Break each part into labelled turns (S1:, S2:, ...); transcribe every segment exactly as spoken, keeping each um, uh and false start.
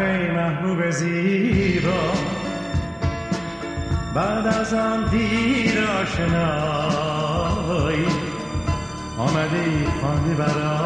S1: ای محبوب زیبا، بعد از آن دیر آشنایی آمدی خواندی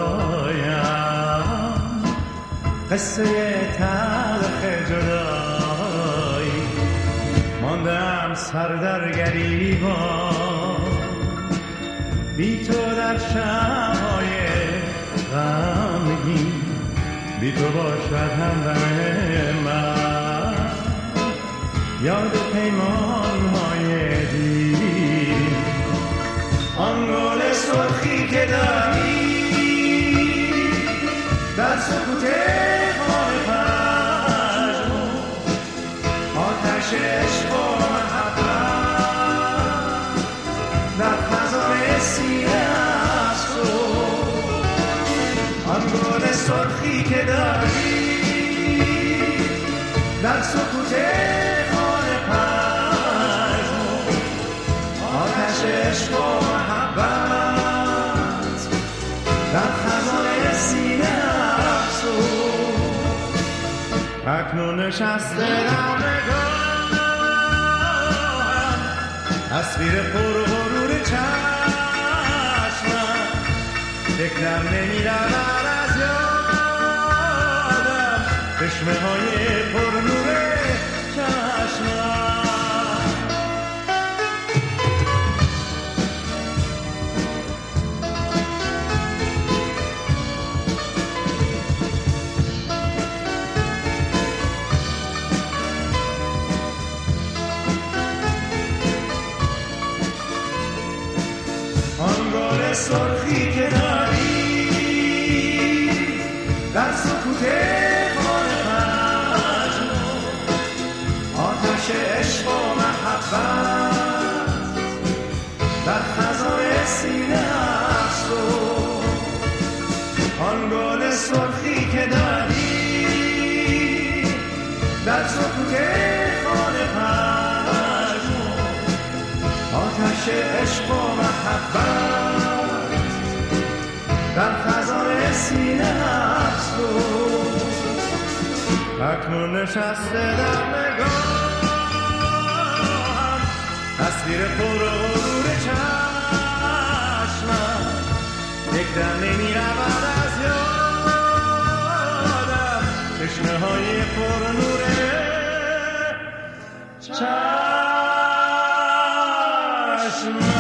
S1: برایم قصه تلخ جدایی. ماندم سر در گریبان بی تو در شب‌های غمگین، بی تو باشد همدم من یاد پیمان‌های دیر. آن گل سرخی که داری در سکوت خانه پژمرد، آتش عشق و محبت در خزان سینه افسرد. آن گل سرخی که داری در سکوت خانه پژمرد، آتش عشق و محبت در خزان سینه افسرد. اکنون نشسته در نگاهم تصویر پر غرور چشمم، فکرم نمی رود از یادم چشمه های پر نور چشمم. سرخی که داری در سکوت خانه پژمرد، آتش عشق و محبت در خزان سینه افسرد. آن گل سرخی که داری در سکوت خانه پژمرد، آتش عشق و محبت در خزان سینه افسرد. اکنون نشسته در نگاهم تصویر پر غرور چشمم، یک دم نمی رود از یادم چشمه های پر نور چشمم.